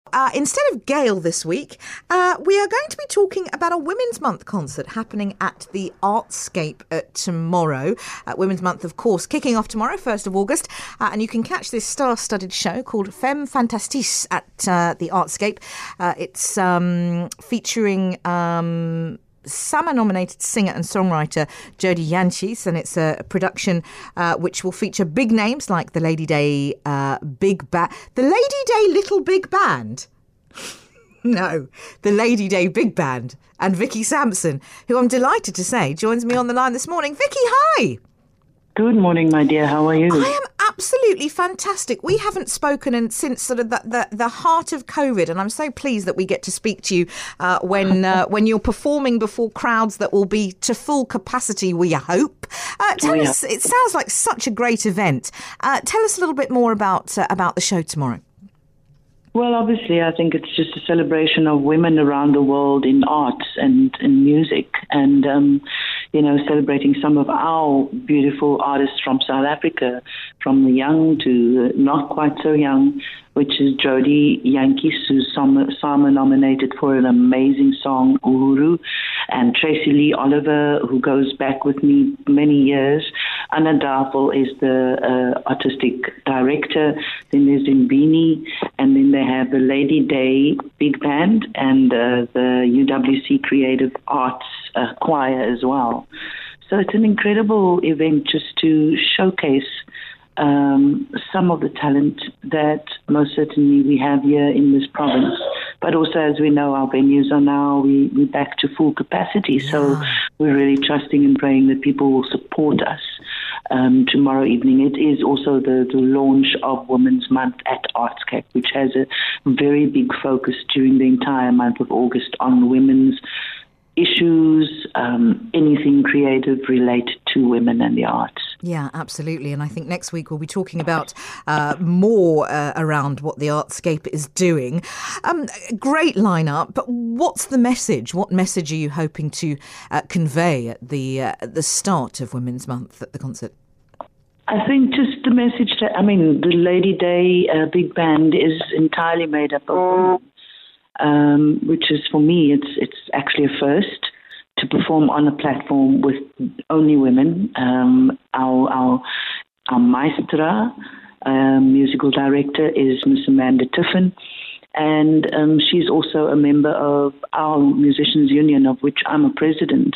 Instead of Gail this week, we are going to be talking about a Women's Month concert happening at the Artscape tomorrow. Women's Month, of course, kicking off tomorrow, 1st of August. And you can catch this star-studded show called Femme Fantastique at the Artscape. It's featuring SAMA-nominated singer and songwriter Jody Yanchis, and it's a production which will feature big names like the Lady Day Big Band. The Lady Day Little Big Band? No, the Lady Day Big Band. And Vicky Sampson, who I'm delighted to say joins me on the line this morning. Vicky, hi! Good morning, my dear. How are you? I am absolutely fantastic. We haven't spoken since sort of the heart of COVID, and I'm so pleased that we get to speak to you when you're performing before crowds that will be to full capacity, we hope. Tell us, it sounds like such a great event. Tell us a little bit more about the show tomorrow. Well, obviously, I think it's just a celebration of women around the world in arts and in music, and celebrating some of our beautiful artists from South Africa, from the young to not quite so young, which is Jody Yanchis, who's SAMA nominated for an amazing song, Uhuru, and Tracy Lee Oliver, who goes back with me many years. Anna Darvel is the artistic director. Then there's Mbini, and then they have the Lady Day Big Band and the UWC Creative Arts Choir as well. So it's an incredible event just to showcase some of the talent that most certainly we have here in this province. But also, as we know, our venues are now, we're back to full capacity. So we're really trusting and praying that people will support us tomorrow evening. It is also the launch of Women's Month at Artscape, which has a very big focus during the entire month of August on women's issues, anything creative related to women and the arts. Yeah, absolutely. And I think next week we'll be talking about more around what the Artscape is doing. Great lineup, but what's the message? What message are you hoping to convey at the start of Women's Month at the concert? I think just the message that, the Lady Day Big Band is entirely made up of women, which is, for me, it's actually a first to perform on a platform with only women. Our maestra, musical director, is Miss Amanda Tiffin, and she's also a member of our Musicians Union, of which I'm a president,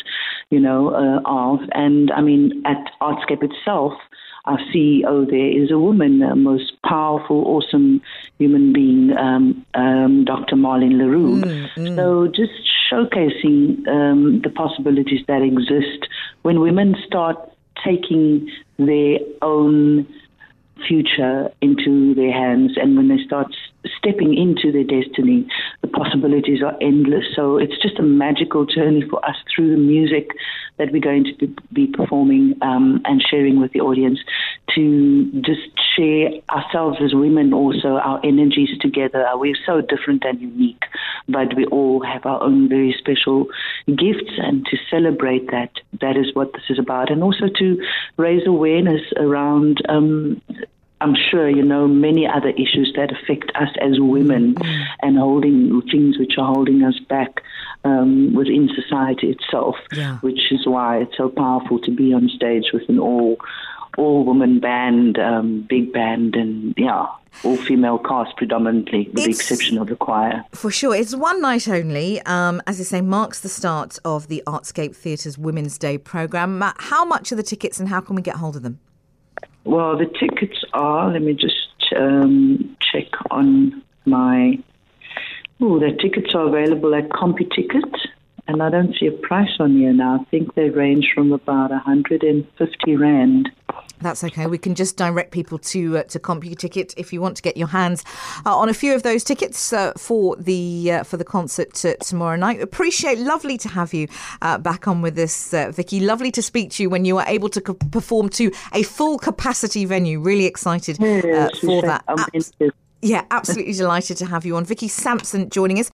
of. And at Artscape itself, our CEO there is a woman, the most powerful, awesome human being, Dr. Marlene Leroux. So just showcasing the possibilities that exist when women start taking their own future into their hands, and when they start stepping into their destiny, the possibilities are endless. So it's just a magical journey for us through the music that we're going to be performing and sharing with the audience, to just share ourselves as women, also our energies together. We're so different and unique, but we all have our own very special gifts, and to celebrate that is what this is about. And also to raise awareness around I'm sure many other issues that affect us as women, and holding things which are holding us back within society itself, which is why it's so powerful to be on stage with an all-woman band, big band, and all-female cast predominantly, with the exception of the choir. For sure. It's one night only. As I say, marks the start of the Artscape Theatre's Women's Day programme. How much are the tickets, and how can we get hold of them? Well, the tickets are, let me just check on my... the tickets are available at CompuTicket, and I don't see a price on here now. I think they range from about 150 Rand. That's okay. We can just direct people to CompuTicket if you want to get your hands on a few of those tickets for the concert tomorrow night. Lovely to have you back on with us, Vicky. Lovely to speak to you when you are able to perform to a full capacity venue. Really excited for that. Yeah, absolutely delighted to have you on. Vicky Sampson joining us.